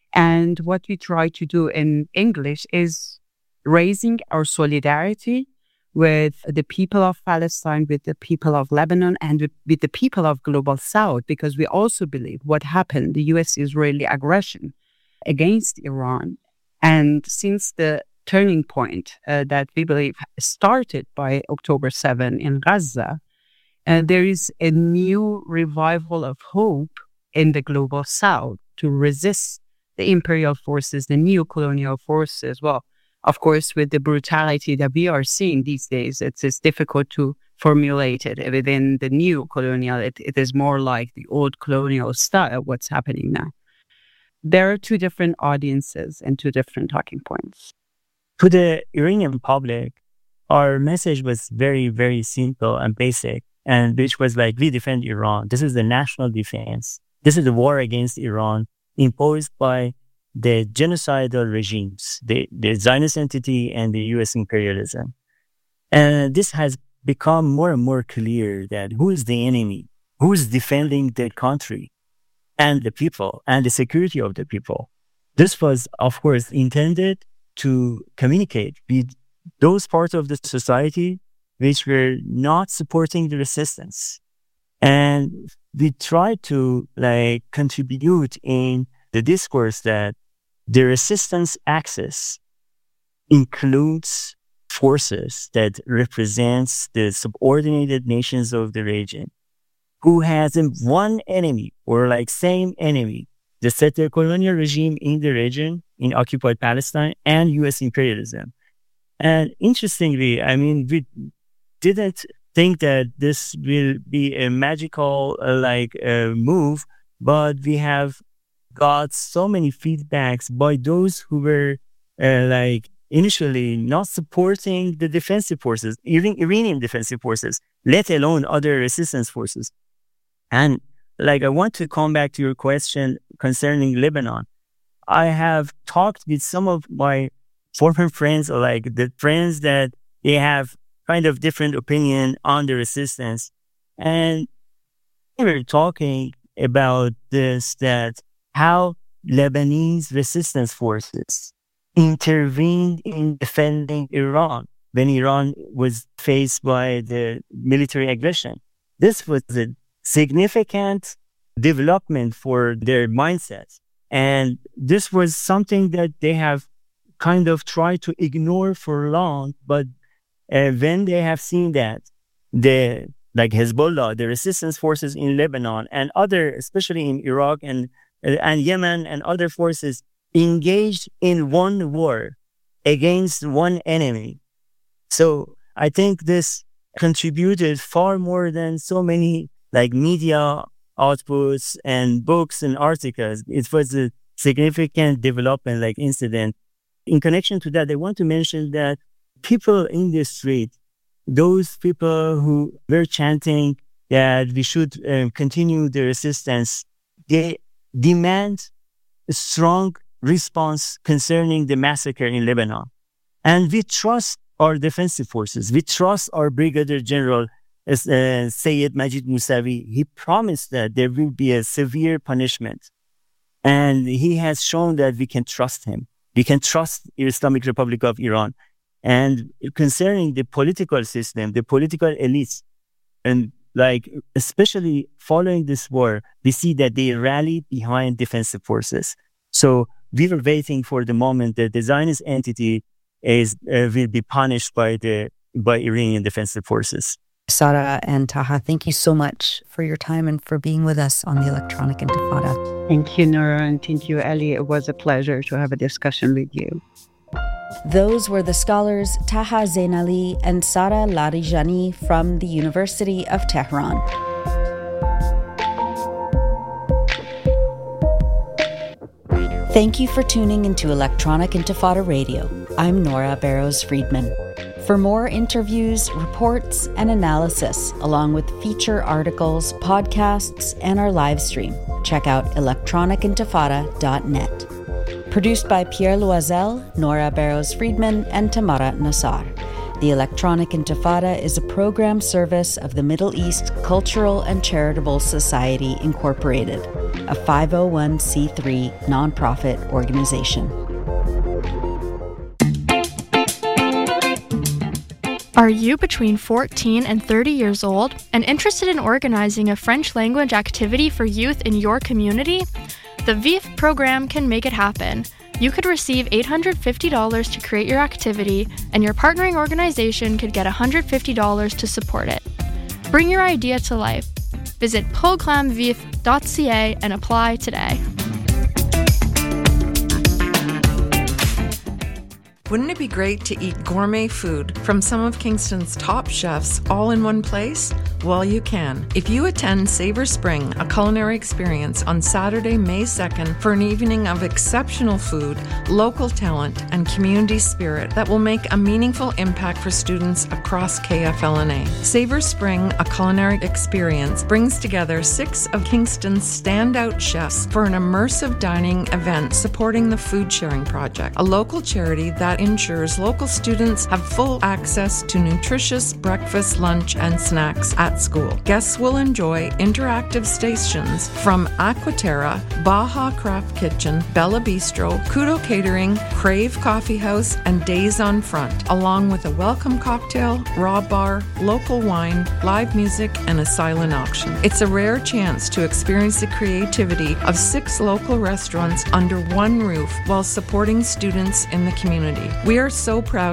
E: And what we try to do in English is raising our solidarity with the people of Palestine, with the people of Lebanon, and with, with the people of Global South, because we also believe what happened, the U S-Israeli aggression against Iran. And since the turning point uh, that we believe started by October seventh in Gaza, uh, there is a new revival of hope in the Global South to resist the imperial forces, the neo-colonial forces. Well, of course, with the brutality that we are seeing these days, it's, it's difficult to formulate it within the new colonial. It, it is more like the old colonial style, what's happening now. There are two different audiences and two different talking points.
G: To the Iranian public, our message was very, very simple and basic, and which was like, we defend Iran. This is the national defense. This is the war against Iran imposed by the genocidal regimes, the, the Zionist entity and the U S imperialism. And this has become more and more clear that who is the enemy, who is defending the country and the people and the security of the people. This was, of course, intended to communicate with those parts of the society which were not supporting the resistance. And we try to like contribute in the discourse that the resistance axis includes forces that represents the subordinated nations of the region who has one enemy or like same enemy, the settler colonial regime in the region, in occupied Palestine, and U S imperialism. And interestingly, I mean, we didn't think that this will be a magical uh, like uh, move, but we have got so many feedbacks by those who were uh, like initially not supporting the defensive forces, even Iranian defensive forces, let alone other resistance forces. And like, I want to come back to your question concerning Lebanon. I have talked with some of my former friends, or like the friends that they have kind of different opinion on the resistance. And we were talking about this, that how Lebanese resistance forces intervened in defending Iran when Iran was faced by the military aggression. This was a significant development for their mindsets. And this was something that they have kind of tried to ignore for long. But uh, when they have seen that the like Hezbollah, the resistance forces in Lebanon and other, especially in Iraq and, and Yemen and other forces, engaged in one war against one enemy. So I think this contributed far more than so many like media outputs and books and articles. It was a significant development, like incident. In connection to that, I want to mention that people in the street, those people who were chanting that we should um, continue the resistance, they demand a strong response concerning the massacre in Lebanon. And we trust our defensive forces. We trust our Brigadier General uh, Sayyid Majid Musavi. He promised that there will be a severe punishment. And he has shown that we can trust him. We can trust the Islamic Republic of Iran. And concerning the political system, the political elites, and like especially following this war, we see that they rallied behind defensive forces. So we were waiting for the moment that the Zionist entity is uh, will be punished by the by Iranian defensive forces.
C: Sara and Taha, thank you so much for your time and for being with us on the Electronic Intifada.
E: Thank you, Noura, and thank you, Ali. It was a pleasure to have a discussion with you.
C: Those were the scholars Taha Zainali and Sara Larijani from the University of Tehran. Thank you for tuning into Electronic Intifada Radio. I'm Noura Barrows-Friedman. For more interviews, reports, and analysis, along with feature articles, podcasts, and our live stream, check out electronic intifada dot net. Produced by Pierre Loisel, Noura Barrows-Friedman, and Tamara Nassar. The Electronic Intifada is a program service of the Middle East Cultural and Charitable Society, Incorporated, a five oh one c three nonprofit organization.
J: Are you between fourteen and thirty years old and interested in organizing a French language activity for youth in your community? The V I F program can make it happen. You could receive eight hundred fifty dollars to create your activity, and your partnering organization could get one hundred fifty dollars to support it. Bring your idea to life. Visit programme vif dot c a and apply today.
K: Wouldn't it be great to eat gourmet food from some of Kingston's top chefs all in one place? Well, you can. If you attend Savor Spring, a culinary experience on Saturday, May second, for an evening of exceptional food, local talent, and community spirit that will make a meaningful impact for students across K F L N A. Savor Spring, a culinary experience, brings together six of Kingston's standout chefs for an immersive dining event supporting the Food Sharing Project, a local charity that ensures local students have full access to nutritious breakfast, lunch, and snacks at at school. Guests will enjoy interactive stations from Aquaterra, Baja Craft Kitchen, Bella Bistro, Kudo Catering, Crave Coffee House, and Days on Front, along with a welcome cocktail, raw bar, local wine, live music, and a silent auction. It's a rare chance to experience the creativity of six local restaurants under one roof while supporting students in the community. We are so proud